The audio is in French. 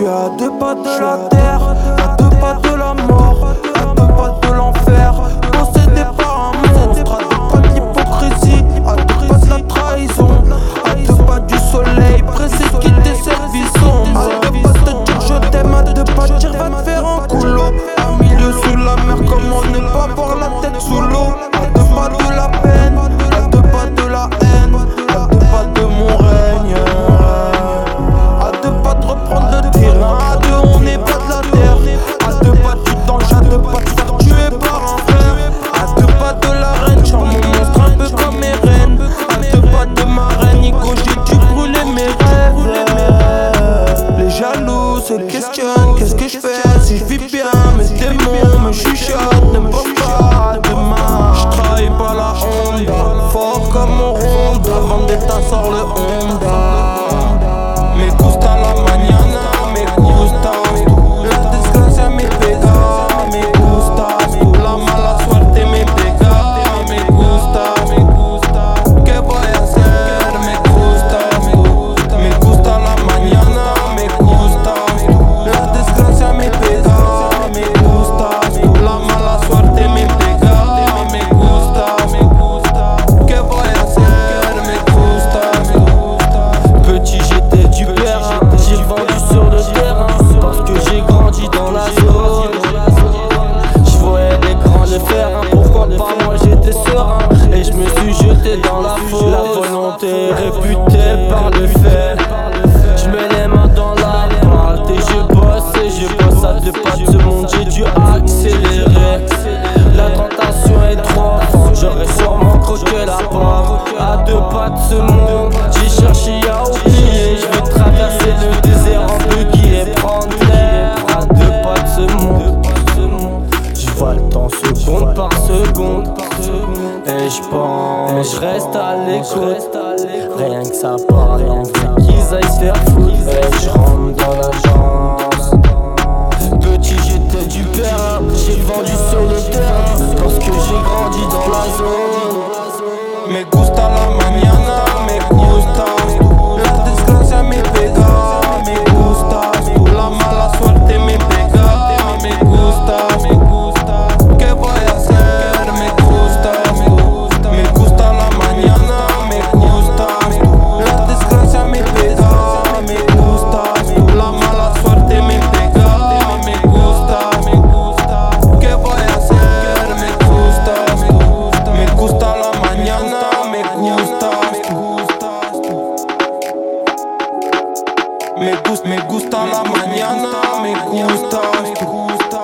suis à 2 pas de la terre, à 2 pas de la mort, à 2 pas de l'enfer. Possédé par un monstre, à 2 pas de l'hypocrisie, à 2 pas de la trahison, à 2 pas du soleil, pressé de quitter cette vie sombre. À 2 pas de dire je t'aime, à 2 pas de dire va te faire un coulo. Un milieu sous la mer, comment ne pas avoir la tête sous l'eau. À 2 pas de la peine, à 2 pas de la haine, à 2 pas de mon règne, à 2 pas de reprendre le terrain, à 2 on n'est pas de la terre, à 2 pas du danger, à 2 pas de faire tuer par un frère, à 2 pas de la reine, charme mon monstre un peu comme mes reines, à 2 pas de ma reine, Nico j'ai dû brûler mes rêves. Les jaloux se questionnent, qu'est-ce que je fais si je vis bien, mes démons me chuchotent, ne pense pas à demain. Je trahis pas la Honda, fort comme mon Honda, Vendetta sort le Honda. Me gusta la mañana, me gusta la desgracia me pega, me gusta la mala suerte me pega, me gusta ¿qué voy a hacer? Me gusta la mañana, me gusta la desgracia me pega, me gusta la mala suerte me pega, me gusta ¿qué voy a hacer? Me gusta. Petit j'étais du père, j'ai vendu sur le terrain parce que j'ai grandi dans la zone. Je voyais les grands le faire, pourquoi pas moi j'étais serein et je me suis jeté dans la faute. La volonté est réputée par le fait. Je mets les mains dans la pâte et je bosse à 2 pas de ce monde, j'ai dû accélérer. La tentation est trop forte, j'aurais sûrement croqué la porte. À 2 pas de ce monde, j'ai cherché à oublier. Je veux traverser le désert en buggy et prendre l'air. À 2 pas de ce monde, je vois le temps seconde par seconde et je pense, je reste à l'écoute. Rien que ça parle, on veut qu'ils aillent se faire foutre. Et je rentre dans l'agence. Petit j'étais du père, j'ai vendu sur le terrain parce que j'ai grandi dans la zone. Me gusta la mañana, me gusta la desgracia me pega, me gusta la mala suerte me pega, me gusta ¿qué voy a hacer? Me gusta la mañana, me gusta la desgracia me pega, me gusta la mala suerte me pega, me gusta ¿qué voy a hacer? Me gusta la mañana, me gusta la mañana, me gusta.